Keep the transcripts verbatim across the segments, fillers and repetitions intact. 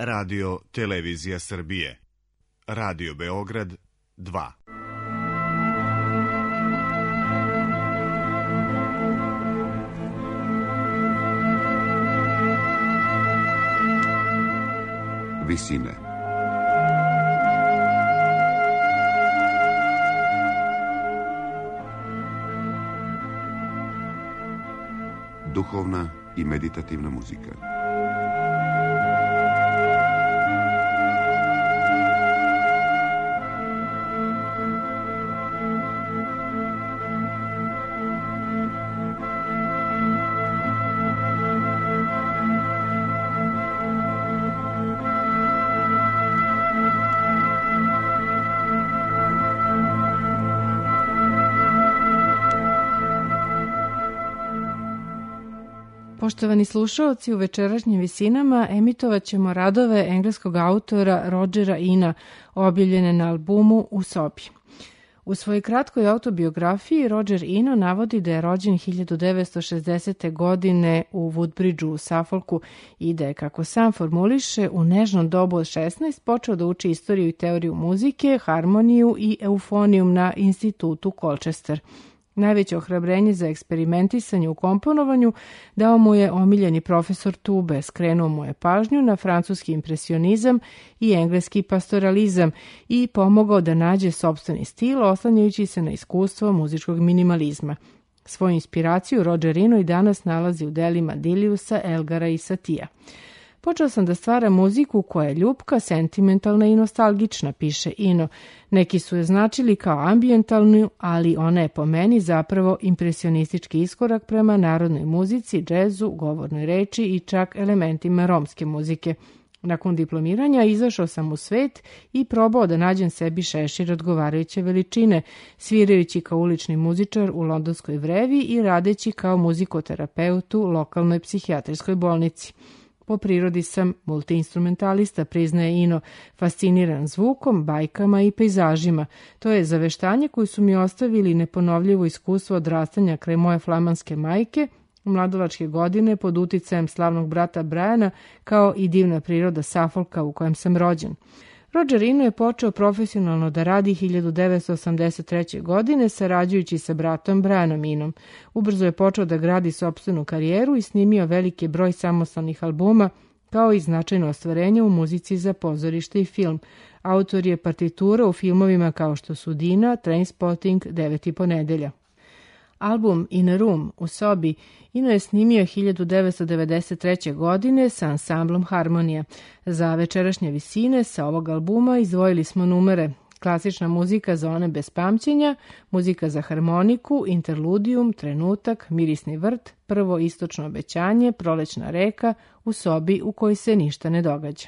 Radio Televizija Srbije. Radio Beograd dva. Visine. Duhovna i meditativna muzika. Poštovani slušaoci, u večerašnjim visinama emitovat ćemo radove engleskog autora Rogera Ina, objavljene na albumu U sobi. U svojoj kratkoj autobiografiji Roger Eno navodi da je rođen hiljadu devetsto šezdesete. godine u Woodbridgeu u Suffolku i da je, kako sam formuliše, u nežnom dobu od šesnaest počeo da uči istoriju i teoriju muzike, harmoniju i eufonijum na institutu Colchester. Najveće ohrabrenje za eksperimentisanje u komponovanju dao mu je omiljeni profesor tube, skrenuo mu je pažnju na francuski impresionizam i engleski pastoralizam i pomogao da nađe sopstveni stil oslanjajući se na iskustvo muzičkog minimalizma. Svoju inspiraciju Roger Eno i danas nalazi u delima Diliusa, Elgara i Satija. Počeo sam da stvaram muziku koja je ljubka, sentimentalna i nostalgična, piše Eno. Neki su je značili kao ambijentalnu, ali ona je po meni zapravo impresionistički iskorak prema narodnoj muzici, džezu, govornoj reči i čak elementima romske muzike. Nakon diplomiranja izašao sam u svet i probao da nađem sebi šešir odgovarajuće veličine, svirajući kao ulični muzičar u londonskoj vrevi i radeći kao muzikoterapeut u lokalnoj psihijatrijskoj bolnici. Po prirodi sam multiinstrumentalista, priznaje Eno, fasciniran zvukom, bajkama i pejzažima. To je zaveštanje koje su mi ostavili neponovljivo iskustvo odrastanja kraj moje flamanske majke, u mladovačke godine pod uticajem slavnog brata Briana, kao i divna priroda Suffolka u kojem sam rođen. Roger Eno je počeo profesionalno da radi hiljadu devetsto osamdeset treće. godine sarađujući sa bratom Brianom Enom. Ubrzo je počeo da gradi sopstvenu karijeru i snimio veliki broj samostalnih albuma, kao i značajno ostvarenje u muzici za pozorište i film. Autor je partitura u filmovima kao što su Dina, Trainspotting, Deveti ponedelja. Album In a Room, u sobi, Eno je snimio hiljadu devetsto devedeset treće. godine sa ansamblom Harmonija. Za večerašnje visine sa ovog albuma izdvojili smo numere: klasična muzika za one bez pamćenja, muzika za harmoniku, interludijum, trenutak, mirisni vrt, prvo istočno obećanje, prolećna reka, u sobi u kojoj se ništa ne događa.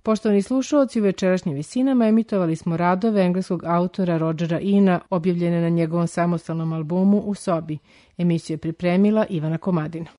Poštovani slušalci, u večerašnjim visinama emitovali smo radove engleskog autora Rodgera Ina, objavljene na njegovom samostalnom albumu U sobi. Emisiju je pripremila Ivana Komadina.